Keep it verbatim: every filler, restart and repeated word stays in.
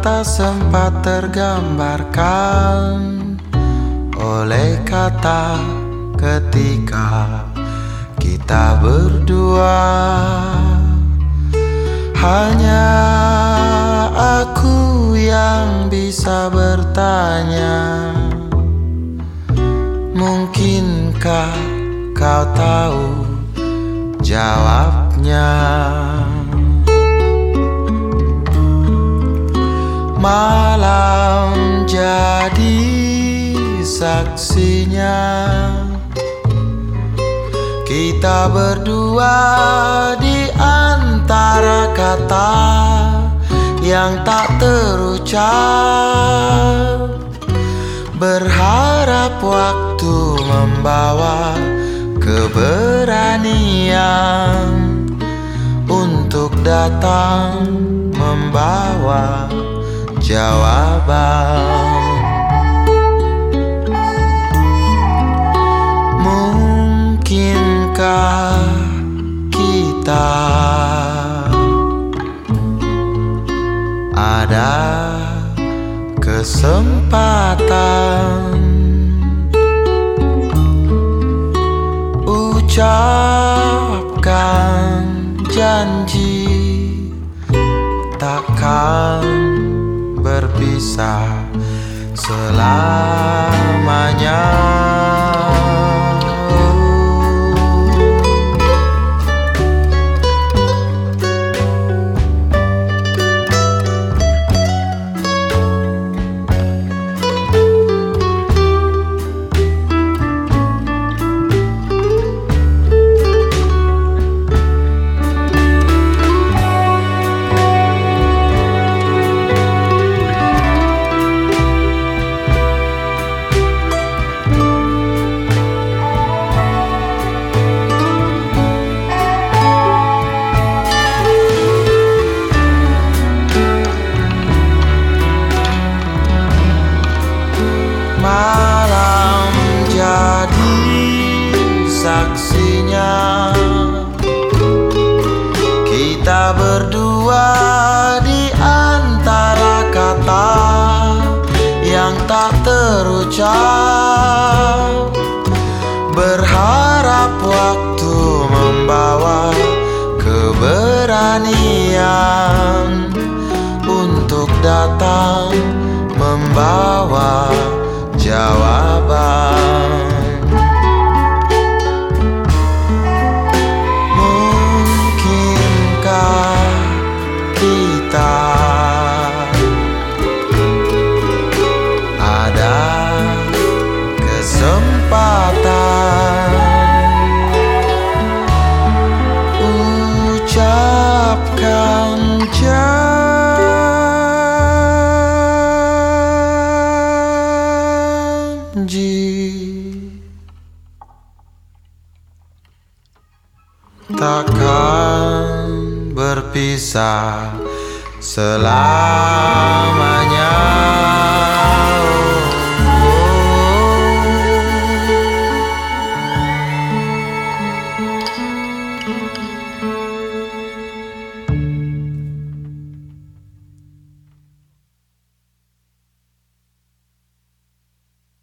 tak sempat tergambarkan oleh kata ketika kita berdua. Hanya aku yang bisa bertanya, mungkinkah kau tahu jawabnya? Malam jadi saksinya, kita berdua di antara kata yang tak terucap. Berharap waktu membawa keberanian untuk datang membawa jawaban. Mungkinkah kita ada kesempatan ucapkan janji takkan berpisah selamanya. Malam jadi saksinya, kita berdua di antara kata yang tak terucap. Berharap waktu membawa keberanian untuk datang membawa jawaban. Mungkinkah kita ada kesempatan ucapkan takkan berpisah selamanya.